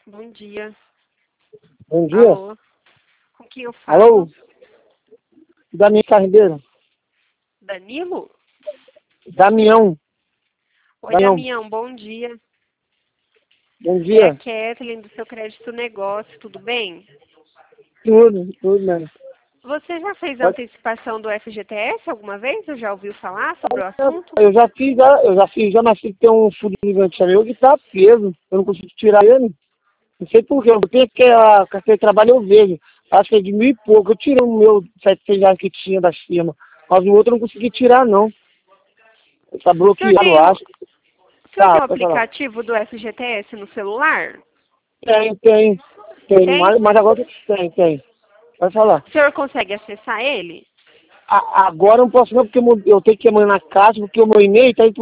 Bom dia. Bom dia. Alô? Com quem eu falo? Alô? Damião Carneiro. Danilo? Damião. Oi, Damião. Damião, bom dia. Bom É a dia. Kathleen do seu crédito negócio, tudo bem? Tudo, né? Você já fez a antecipação do FGTS alguma vez? Ou já ouviu falar sobre o assunto? Eu já fiz, mas tem um fundo gigante meu que tá preso. Eu não consigo tirar ele. Não sei por quê. Porque a carteira de trabalho eu vejo. Acho que é de 1.000 e pouco. Eu tirei o meu R$ 700 que tinha da firma. Mas o outro eu não consegui tirar, não. Tá O senhor bloqueado, tem eu o, acho. o senhor tem Tá, o pode falar. aplicativo do FGTS no celular? Tem. Tem? Mas agora tem. Pode falar. O senhor consegue acessar ele? Agora eu não posso não, porque eu tenho que ir amanhã na casa, porque o meu e-mail tá aí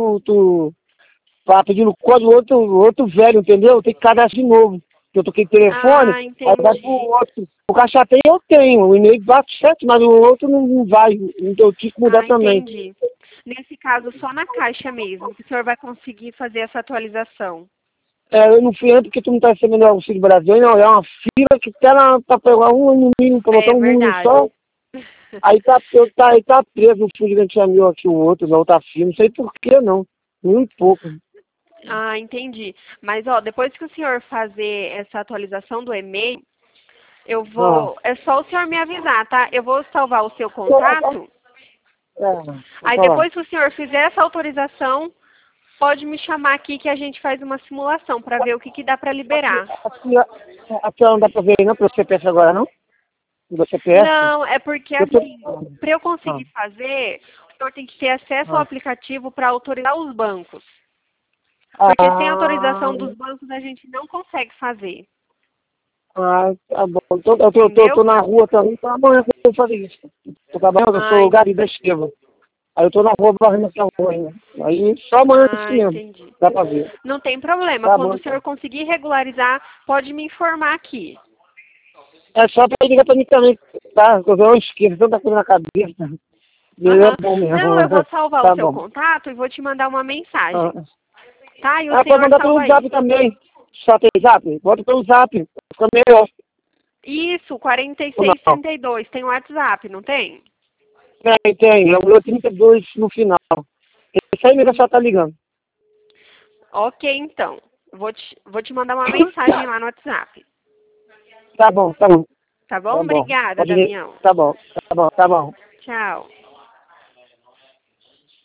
tá pedindo código outro velho, entendeu? Eu tenho que cadastrar de novo. Eu toquei telefone, Ah, aí vai pro entendi. outro. O caixa tem, eu tenho, o e-mail bate certo, mas o outro não vai. Então eu tive que mudar Ah, também. entendi. Nesse caso, só na Caixa mesmo, que o senhor vai conseguir fazer essa atualização. Eu não fui antes porque tu não tá recebendo o Auxílio Brasil, não. É uma fila que tá pra pegar um no mínimo, pra botar É um número verdade. só. Aí tá preso o filho que meu aqui, o outro, da outra firma. Não sei por que não. Muito pouco. Ah, entendi. Mas, ó, depois que o senhor fazer essa atualização do e-mail, eu Ah. vou... É só o senhor me avisar, tá? Eu vou salvar o seu contato. Vou Aí, falar. depois que o senhor fizer essa autorização, pode me chamar aqui que a gente faz uma simulação para ver o que dá para liberar. Aqui não dá pra ver não, pelo CPF agora, não? Do CPF? Não, é porque, Eu tô... assim, para eu Ah, conseguir fazer, o senhor tem que ter acesso ao ah. aplicativo para autorizar os bancos. Porque sem Ah, autorização dos bancos a gente não consegue fazer. tá bom. Eu tô Entendeu? na rua também, então amanhã que eu vou fazer isso. Tô trabalhando, eu sou o Ai, Gari da Esquerda. Aí eu tô na rua varrendo essa rua ainda. Aí só amanhã isso mesmo, entendi. dá pra ver. Não tem problema. Tá Quando bom, o senhor então. conseguir regularizar, pode me informar aqui. É só pra ligar pra mim também, tá? Eu uma esquerda, tanta coisa na cabeça. E é Aham. bom mesmo. Não, eu vou salvar o Tá seu bom. contato e vou te mandar uma Ah, mensagem. Tá? E o pode senhor mandar salva pelo aí. zap também. Só tem zap? Bota pelo zap. Fica melhor. Isso, Ou não? 4632. Tem WhatsApp, não tem? Tem. É o meu 32 no final. Esse aí mesmo só tá ligando. Ok, então. Vou te mandar uma mensagem lá no WhatsApp. Tá bom. Tá bom? Tá bom. Obrigada, Pode ir. Damião. Tá bom. Tchau.